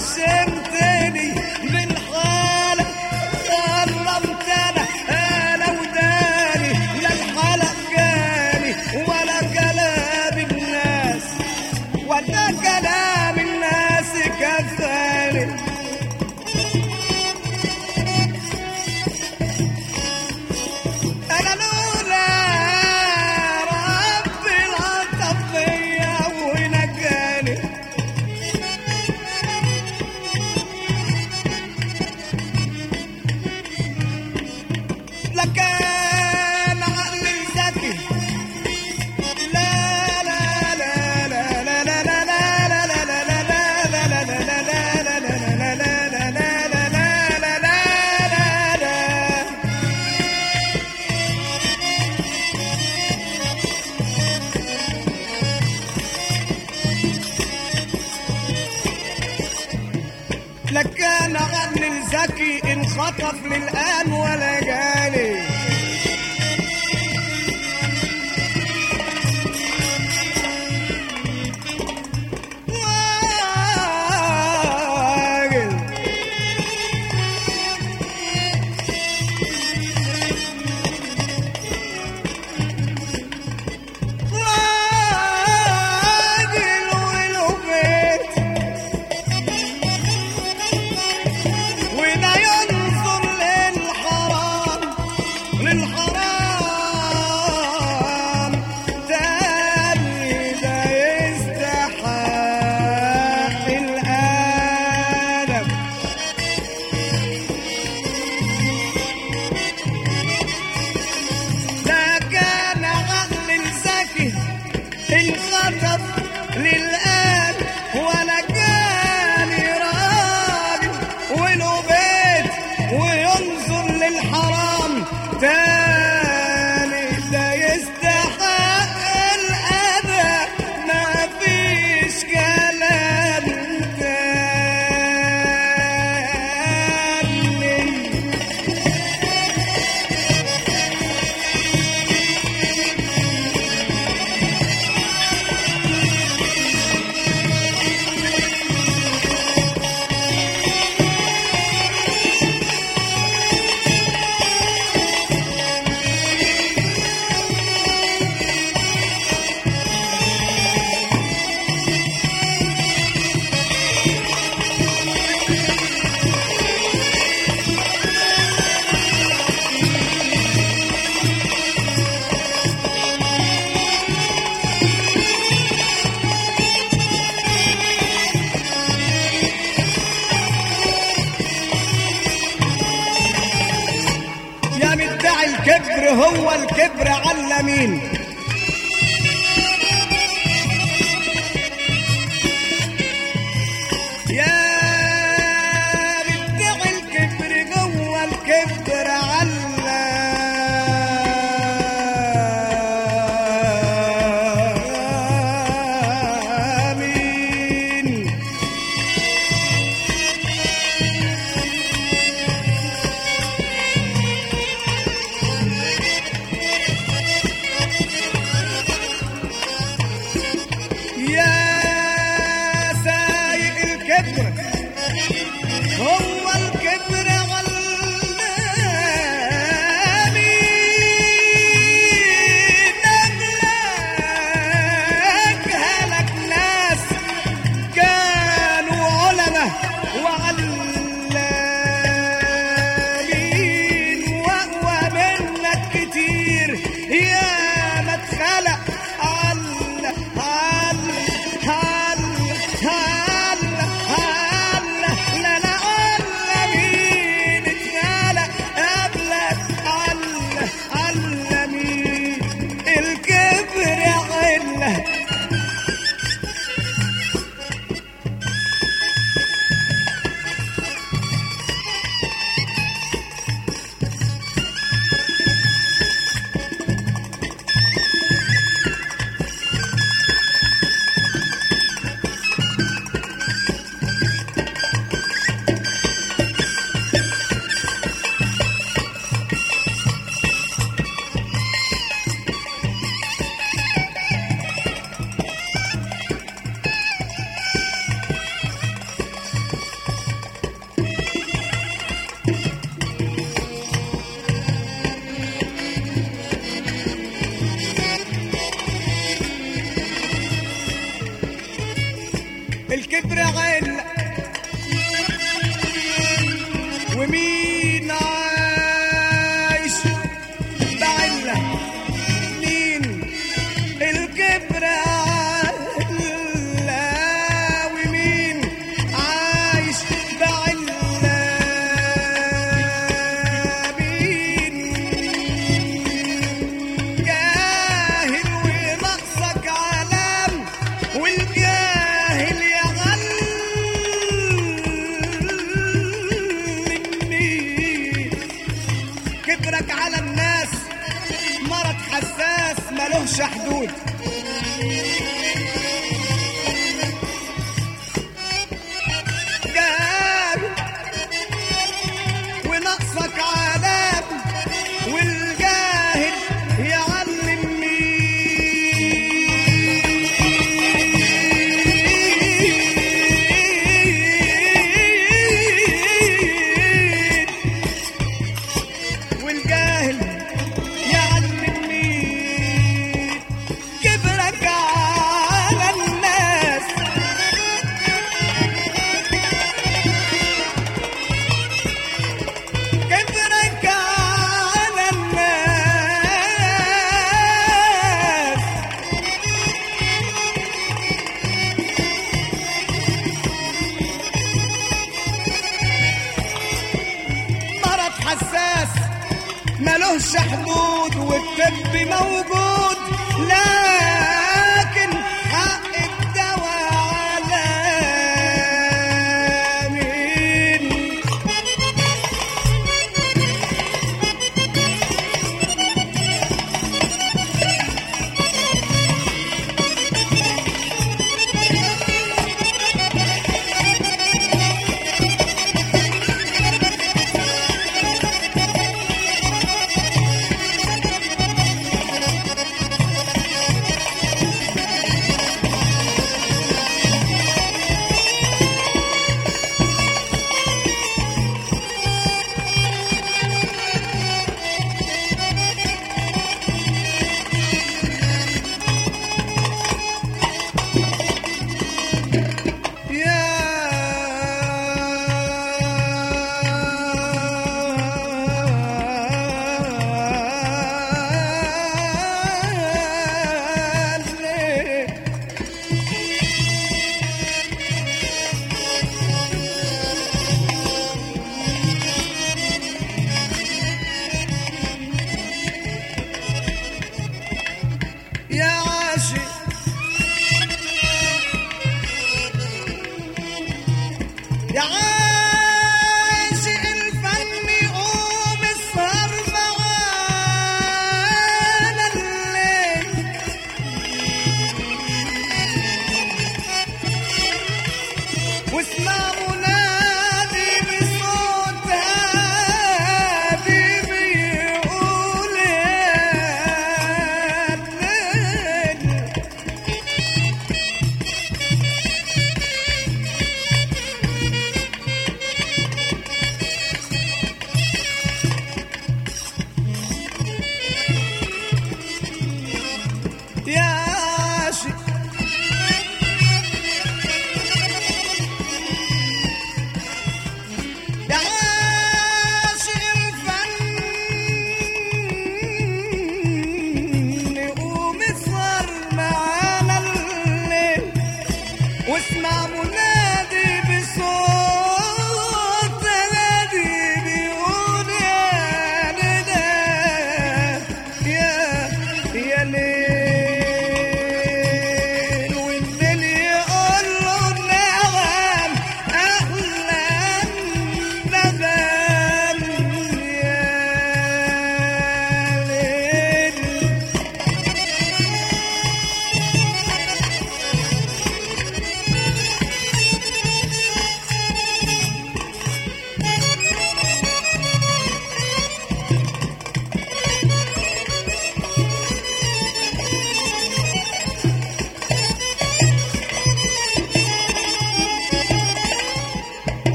عشمتني بالحالة غرمت انا وداني لا الحلق جاني ولا كلام الناس ولا كلام الناس كفاني انا لولا ربي لطف بيا ونجاني لكان عقلي ذكي لا لا لا لا لا لا لا لا لا لا لكان عقلي الذكي انخطف للآن ولا جالي انخطف للآن ولا جاني راجل وله بيت وينظر للحرام تاني ده يستحق الأذى ما فيش كلام تاني الكبر هو الكبر على مين يا بتاع الكبر جوه الكبر على مين كبرك على الناس مرض حساس ملوش حدود. جاب ونقصك عذاب والجاهل يعلم مين، والجاهل يعلم مين. كبرك على الناس كبرك على الناس مرض حساس ملوش حدود والطب موجود، لكن حق الدواء على مين.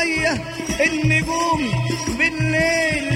ويا النجوم بالليل.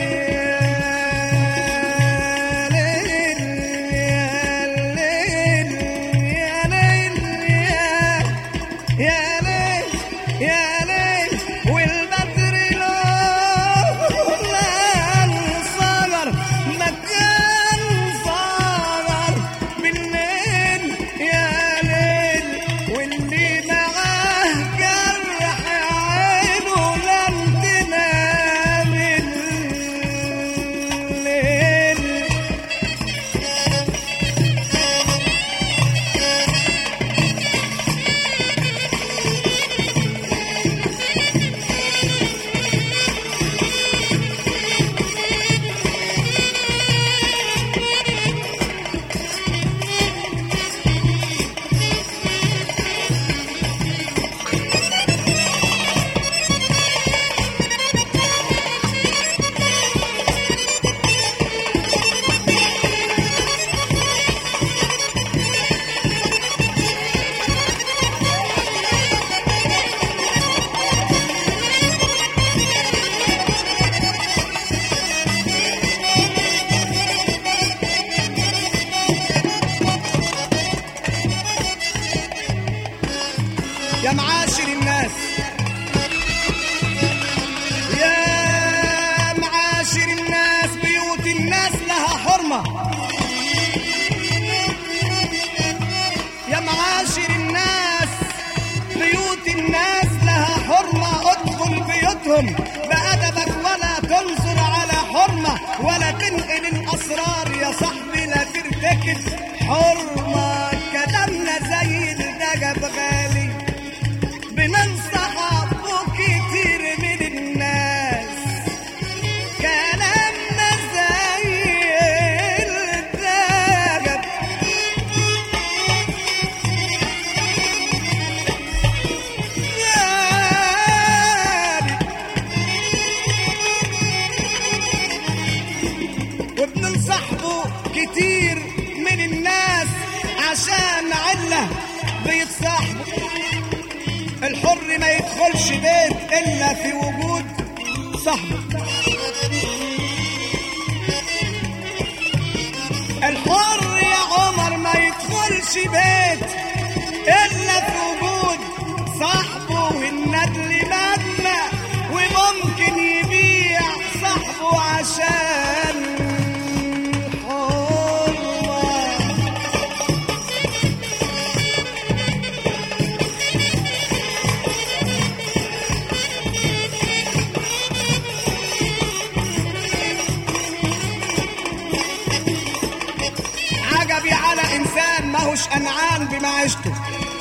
يا معاشر الناس، يا معاشر الناس، بيوت الناس لها حرمة. يا معاشر الناس، بيوت الناس لها حرمة. ادخل بيوتهم بأدبك ولا تنظر على حرمة، ولا تنقل الأسرار يا صاحبي، لا ترتكب حرمة. كلامنا زي الدجب غالي، بننصح كتير من الناس. كلامنا زي الدجب، وبننصحه كتير من الناس عشان علة بيتصاحبوا. الحر ما يدخلش بيت إلا في وجود صاحبه. الحر يا عمر ما يدخلش بيت إلا في وجود صاحبه. والندل مبنى وممكن يبيع صاحبه عشان على إنسان ماهوش أنعان بمعيشته.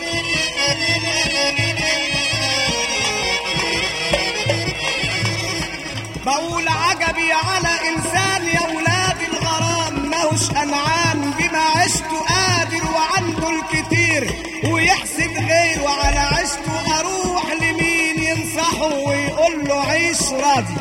بقول عجبي على إنسان يا ولاد الغرام، ماهوش أنعان بمعيشته، قادر وعنده الكتير ويحسد غيره على عيشته. أروح لمين ينصحه ويقول له عيش راضي؟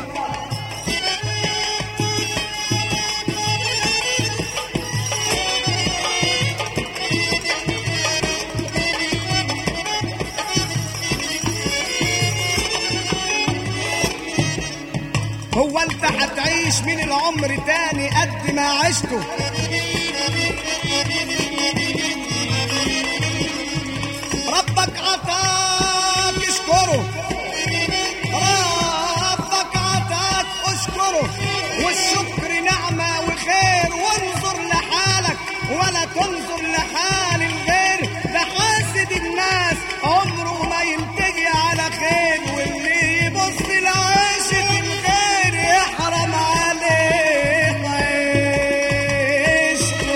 هو انت هتعيش من العمر تاني قد ما عشته؟ ربك عطاك اشكره، ربك عطاك اشكره، والشكر نعمة وخير. وانظر لحالك ولا تنظر لحال الغير، ده حاسد الناس عمره ما ينتهي على خير، واللي يبص لعيشة الغير يحرم عليه عيش.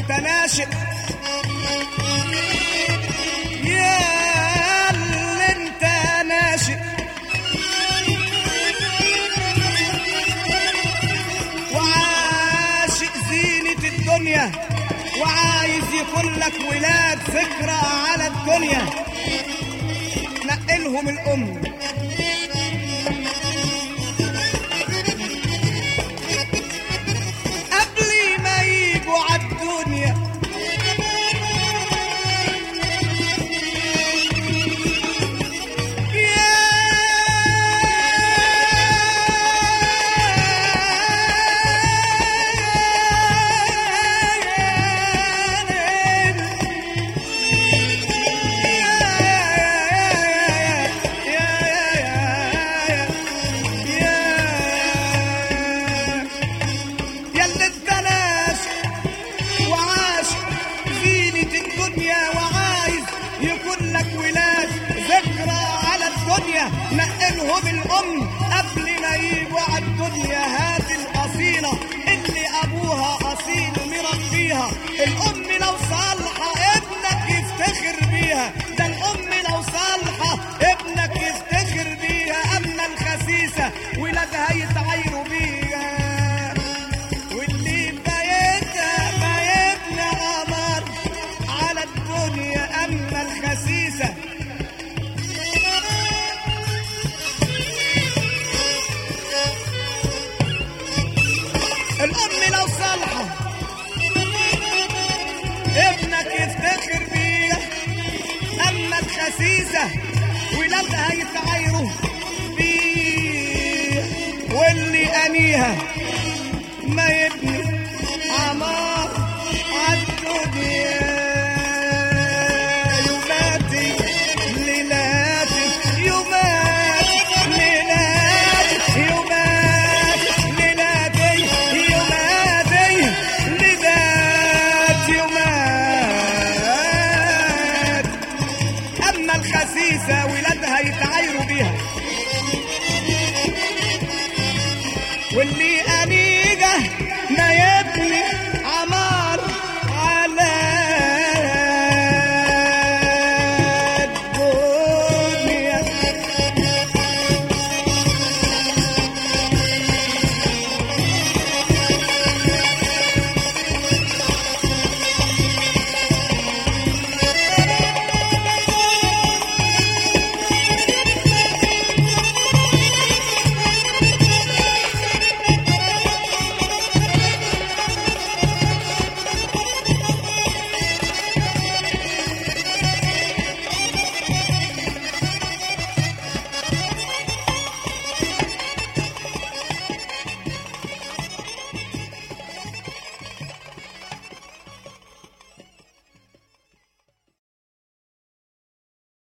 انت ناشئ، يا اللي انت ناشئ، وعاشق زينة الدنيا، وعايز يكون لك ولاد فكرة على الدنيا، نقلهم الأم قبل ما يجوا عالدنيا. نقلهم الأم قبل ما يجوا عالدنيا. هات الأصيلة اللي أبوها أصيل مربيها، الأم لو صالحة ابنك يفتخر بيها، ده الأم لو صالحة ابنك يفتخر بيها. أما الخسيسة ولادها يتعايروا بيها، واللي بايتها بايتنا قمر على الدنيا. أما الخسيسة الأم لو صالحة ابنك يفتخر بيها. أما الخسيسة ولادها يتعايروا بيها، واللي أنيها ما يبني